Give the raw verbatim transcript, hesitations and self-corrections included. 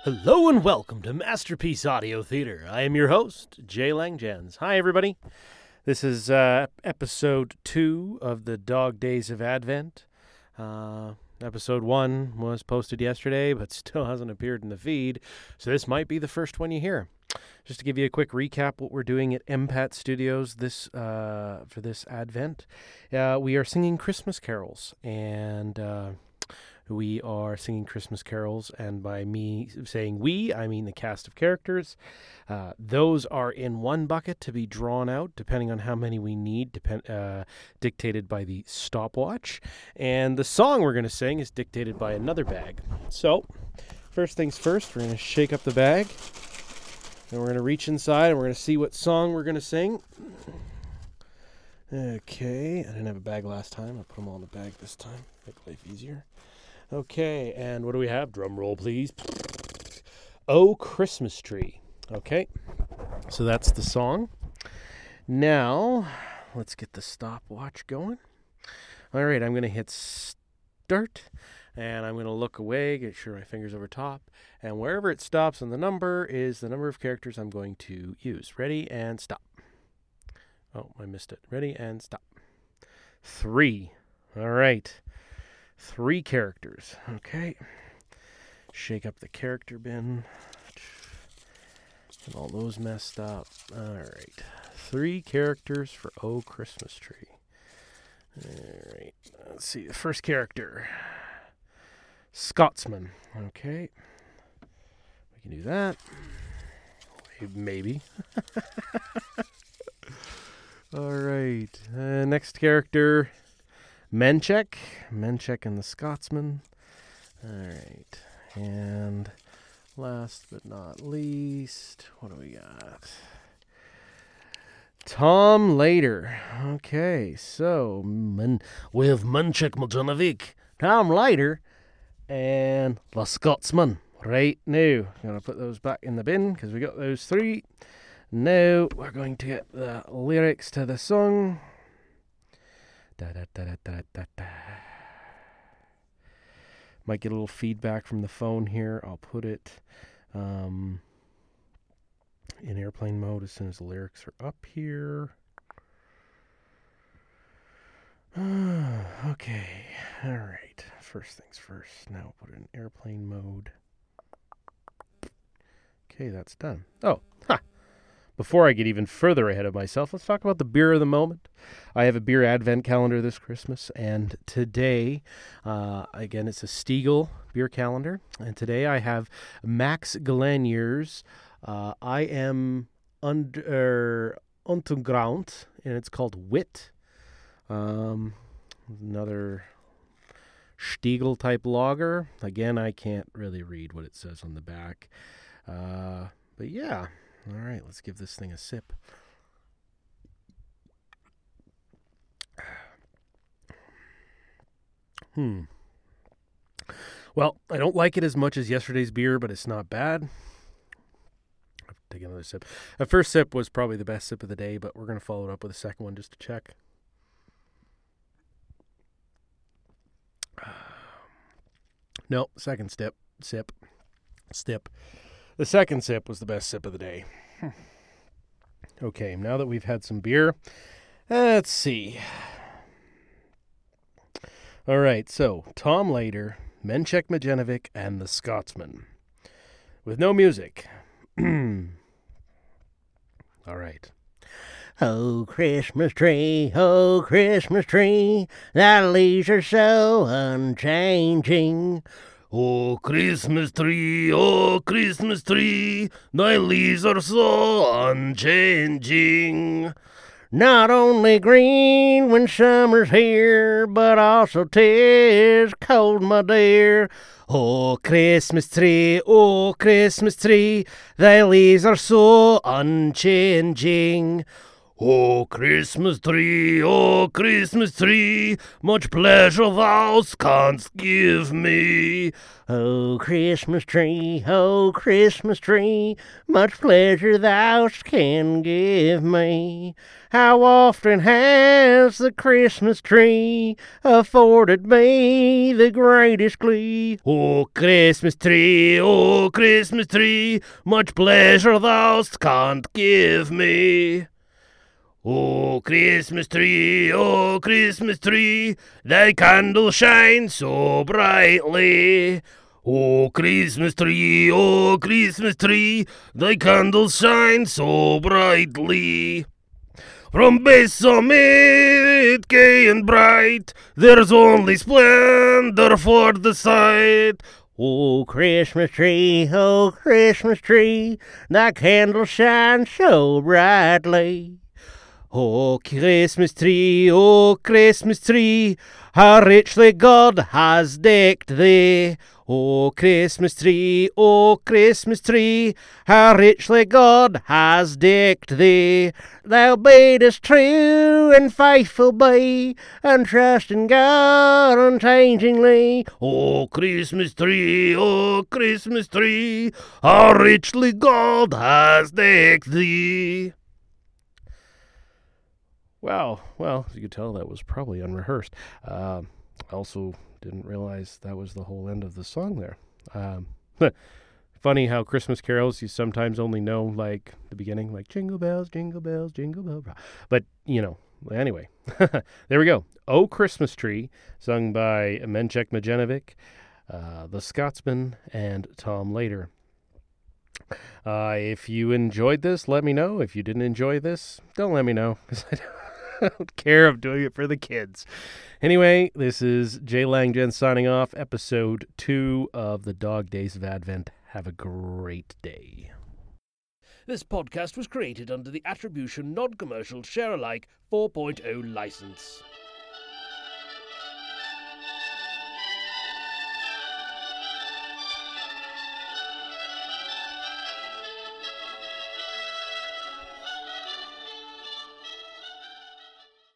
Hello and welcome to Masterpiece Audio Theater. I am your host, Jay Langjans. Hi, everybody. This is uh, episode two of the Dog Days of Advent. Uh, episode one was posted yesterday, but still hasn't appeared in the feed, so this might be the first one you hear. Just to give you a quick recap, what we're doing at M PAT Studios this uh, for this Advent, uh, we are singing Christmas carols, and uh, we are singing Christmas carols, and by me saying we, I mean the cast of characters. Uh, those are in one bucket to be drawn out, depending on how many we need, depend, uh, dictated by the stopwatch. And the song we're going to sing is dictated by another bag. So, first things first, we're going to shake up the bag, and we're going to reach inside, and we're going to see what song we're going to sing. Okay, I didn't have a bag last time. I'll put them all in the bag this time. Make life easier. Okay, and what do we have? Drum roll, please. Oh, Christmas Tree. Okay, so that's the song. Now, let's get the stopwatch going. All right, I'm going to hit start, and I'm going to look away, get sure my finger's over top, and wherever it stops on the number is the number of characters I'm going to use. Ready, and stop. Oh, I missed it. Ready, and stop. Three. All right. Three characters. Okay. Shake up the character bin. And all those messed up. All right. Three characters for Oh Christmas Tree. All right. Let's see. The first character. Scotsman. Okay. We can do that. Maybe. All right. Uh, next character. Menchek. Menchek and the Scotsman. All right. And last but not least, what do we got? Tom Later. Okay, so men, we have Menchek Mojanovic, Tom Later, and the Scotsman. Right now, I'm going to put those back in the bin because we got those three. Now we're going to get the lyrics to the song. Da, da, da, da, da, da, da. Might get a little feedback from the phone here. I'll put it um, in airplane mode as soon as the lyrics are up here. Uh, okay. All right. First things first. Now I'll put it in airplane mode. Okay, that's done. Oh, ha! Before I get even further ahead of myself, let's talk about the beer of the moment. I have a beer advent calendar this Christmas, and today, uh, again, it's a Stiegl beer calendar, and today I have Max Glanier's uh, I Am Under Untergrund, and it's called Wit. Um, another Stiegl-type lager. Again, I can't really read what it says on the back, uh, but yeah. All right, let's give this thing a sip. Hmm. Well, I don't like it as much as yesterday's beer, but it's not bad. I'll take another sip. The first sip was probably the best sip of the day, but we're going to follow it up with a second one just to check. No, second sip. Sip. Sip. The second sip was the best sip of the day. Okay, now that we've had some beer, let's see. All right, so Tom Later, Menchek Mojanovic, and the Scotsman. With no music. All right. Oh, Christmas tree, oh, Christmas tree, thy leaves are so unchanging. Oh, Christmas tree, oh, Christmas tree, thy leaves are so unchanging. Not only green when summer's here, but also 'tis cold, my dear. Oh, Christmas tree, oh, Christmas tree, thy leaves are so unchanging. Oh, Christmas tree, oh, Christmas tree, much pleasure thou canst give me. Oh, Christmas tree, oh, Christmas tree, much pleasure thou can give me. How often has the Christmas tree afforded me the greatest glee? Oh, Christmas tree, oh, Christmas tree, much pleasure thou canst give me. Oh, Christmas tree, oh, Christmas tree, thy candle shines so brightly. Oh, Christmas tree, oh, Christmas tree, thy candles shine so brightly. From base summit, gay and bright, there's only splendor for the sight. Oh, Christmas tree, oh, Christmas tree, thy candle shines so brightly. Oh, Christmas tree, oh, Christmas tree, how richly God has decked thee. Oh, Christmas tree, oh, Christmas tree, how richly God has decked thee. Thou badest true and faithful be, and trust in God unchangingly. Oh, Christmas tree, oh, Christmas tree, how richly God has decked thee. Wow, well, as you could tell, that was probably unrehearsed. Uh, I also didn't realize that was the whole end of the song there. Um, funny how Christmas carols, you sometimes only know, like, the beginning, like, jingle bells, jingle bells, jingle bells. But, you know, anyway, there we go. Oh, Christmas Tree, sung by Menchek Majenovic, uh, The Scotsman, and Tom Later. Uh, if you enjoyed this, let me know. If you didn't enjoy this, don't let me know, because I don't I don't care. I'm doing it for the kids. Anyway, this is Jay Langjen signing off, episode two of the Dog Days of Advent. Have a great day. This podcast was created under the Attribution Non-Commercial Share-alike four point oh license.